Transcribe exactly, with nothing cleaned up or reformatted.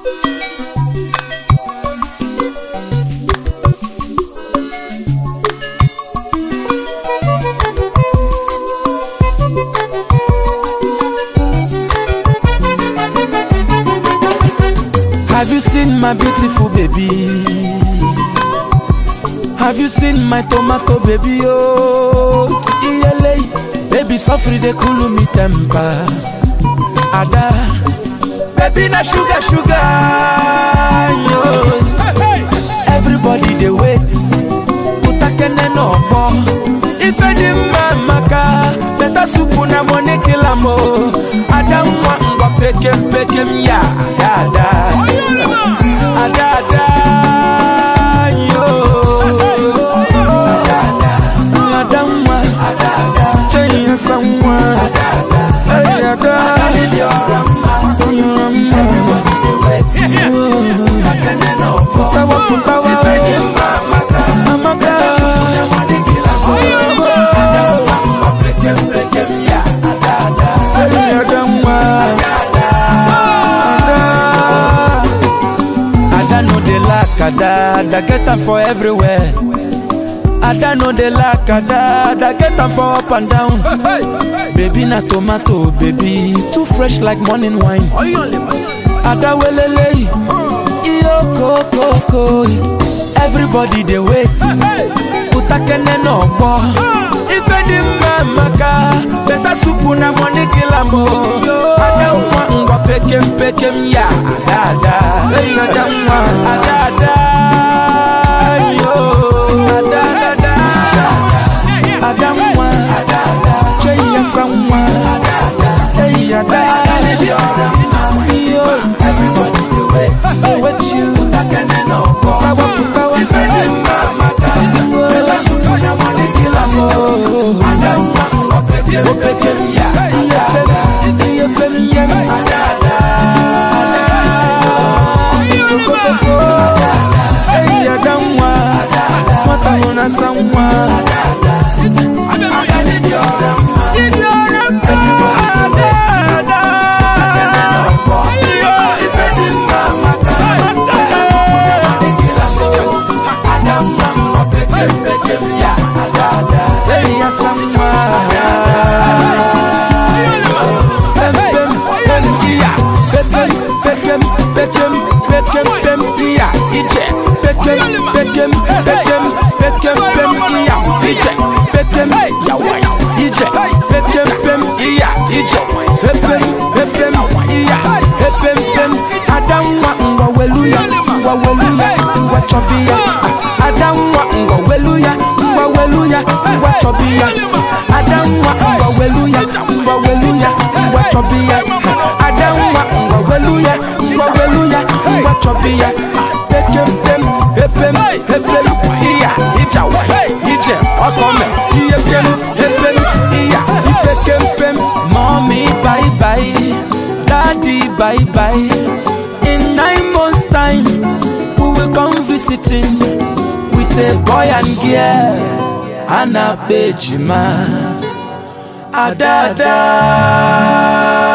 Have you seen my beautiful baby? Have you seen my tomato baby? Oh, iyele, baby suffer they cool me temper. Ada, baby na sugar sugar. Yo, everybody they wait. Utakene no bo. If any maka, better soup na money kill amo. Ada mwa ngwa pekem pekem ya. Ada, ada, ada, yo. Ada, ada, ada mwa. Ada, ada, chenya samwa. Ada, ada, ada, ada, yorama, yorama. Everybody dey wait. Utakene no bo. Putawa, putawa. If any maka, maka. Ada, da get them for everywhere. Ada know they like Ada, da get them for up and down. Hey, hey. Baby na tomato, baby too fresh like morning wine. Ada welele, yo koko koko. Everybody they wait. Utakene no bo. If any maka, better soup na money kilamo. Ada mwa ngwa pekem pekem ya. Ada, hey ada mwa, ada ada. Yo, ada ada. Ada mwa, ada ada. Cheya samwa, ada ada. Hey ada. Yo, everybody do it. I wait you. Utakene no bo. Putawa putawa. If any maka, better soup na money kilamo. Ada mwa ngwa pekem pekem ya. Ada ada. Iya pekem ya. Ada ada. Hey, Adamwa, what I wanna someone. I need your Bekem, bekem, bekem, bem, iya, ije, bekem, ya wai, ije, bekem, bem, iya, ije, bem, bem, iya, bem, bem, adamwa ngwa weluya, ngwa weluya, ngwa chobiya, adamwa ngwa weluya, ngwa weluya, ngwa chobiya, adamwa ngwa weluya, ngwa weluya, ngwa chobiya, adamwa ngwa weluya, ngwa weluya, ngwa chobiya, bekem, bem, Hepem, hepem, iya, ija wa, ije, okome, iyepem, hepem, iya, ipekem, pem. Mommy, bye bye, daddy, bye bye. In nine months' time, we will come visiting with a boy and girl, and a bejima, adada.